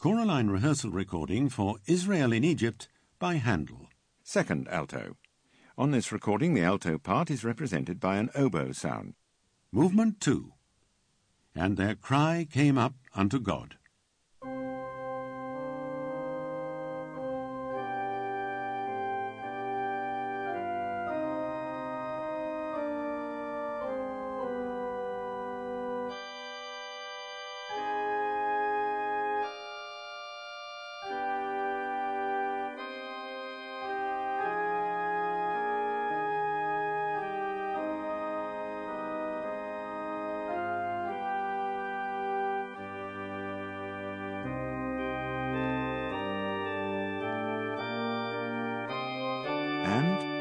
choral line rehearsal recording for Israel in Egypt by Handel. Second alto. On this recording, the alto part is represented by an oboe sound. Movement 2. And their cry came up unto God. And